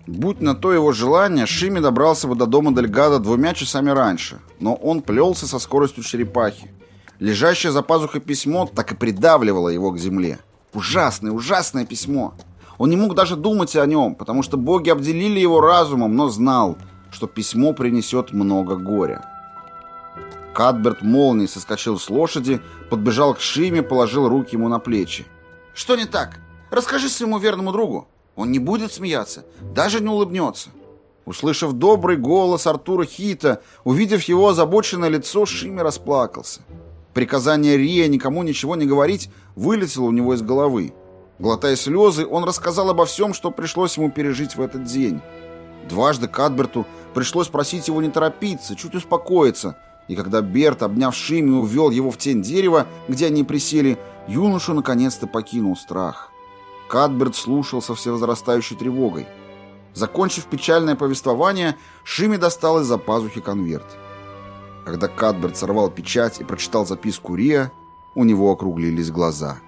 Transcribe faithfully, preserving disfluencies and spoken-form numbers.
Будь на то его желание, Шими добрался бы до дома Дельгадо двумя часами раньше, но он плелся со скоростью черепахи. Лежащее за пазухой письмо так и придавливало его к земле. Ужасное, ужасное письмо. Он не мог даже думать о нем, потому что боги обделили его разумом, но знал, что письмо принесет много горя. Кадберт молнией соскочил с лошади, подбежал к Шиме, положил руки ему на плечи. «Что не так? Расскажи своему верному другу. Он не будет смеяться, даже не улыбнется». Услышав добрый голос Артура Хита, увидев его озабоченное лицо, Шими расплакался. Приказание Рия никому ничего не говорить вылетело у него из головы. Глотая слезы, он рассказал обо всем, что пришлось ему пережить в этот день. Дважды Кадберту пришлось просить его не торопиться, чуть успокоиться, и когда Берт, обняв Шими, увел его в тень дерева, где они присели, юношу наконец-то покинул страх. Кадберт слушал со всевозрастающей тревогой. Закончив печальное повествование, Шими достал из-за пазухи конверт. Когда Кадберт сорвал печать и прочитал записку Рия, у него округлились глаза.